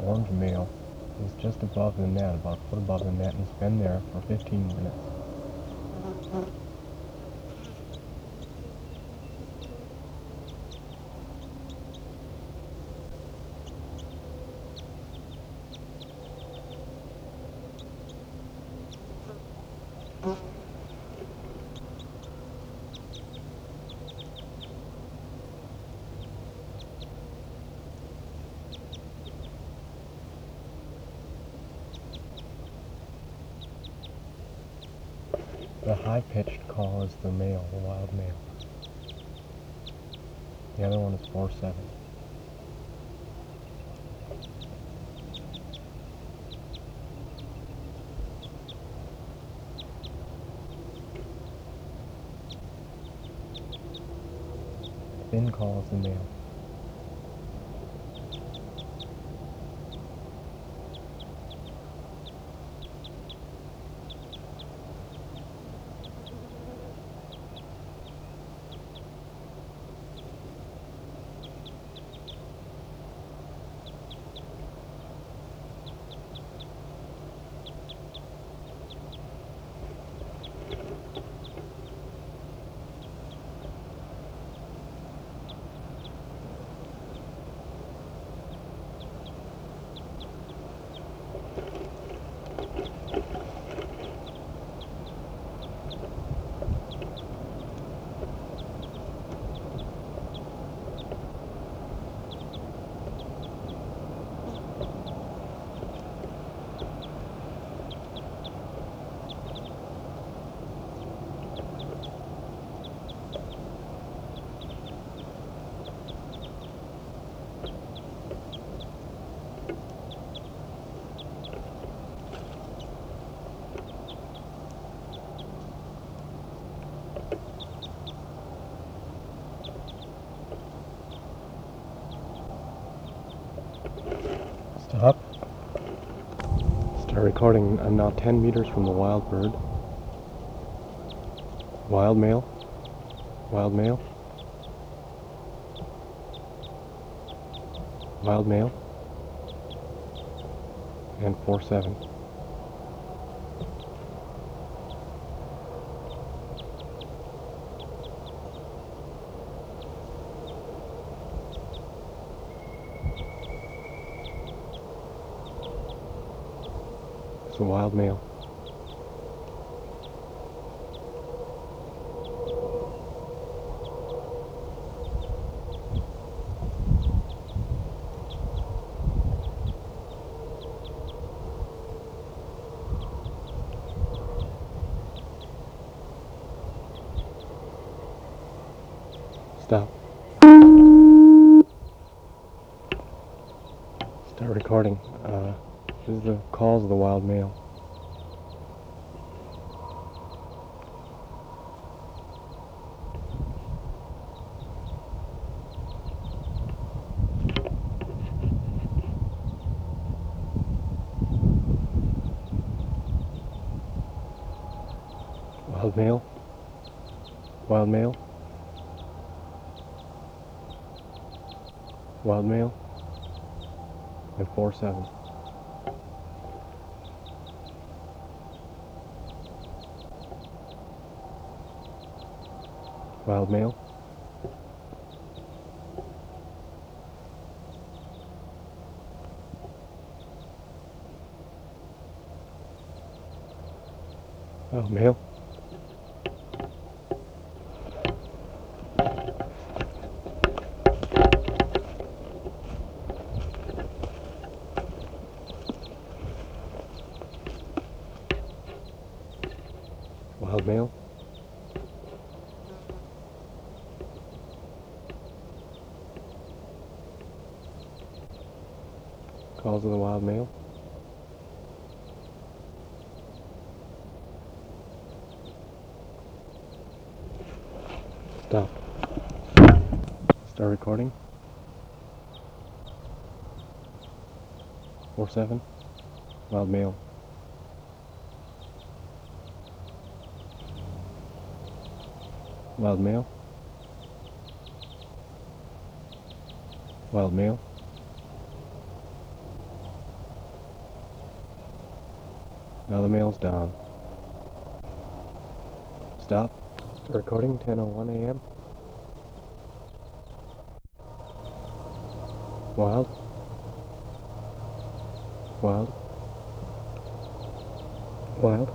orange male is just above the net, about a foot above the net, and he's been there for 15 minutes. The high-pitched call is the male, the wild male. The other one is 4-7. Thin call is the male. Stop. Start recording. I'm now 10 meters from the wild bird. Wild male. Wild male. Wild male. And 4-7. It's a wild male. Stop. Start recording. This is the calls of the wild male. Wild male. Wild male. Wild male. And 4-7. Wild male. Wild male. Wild male. Calls of the wild male. Stop. Start recording. 4-7. Wild male. Wild male. Wild male. Now the mail's down. Stop. Start recording, 10:01 a.m. Wild. Wild. Wild.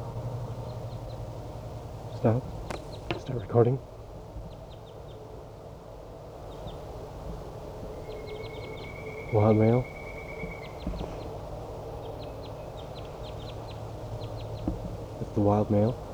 Stop. Start recording. Wild mail. It's the wild mail.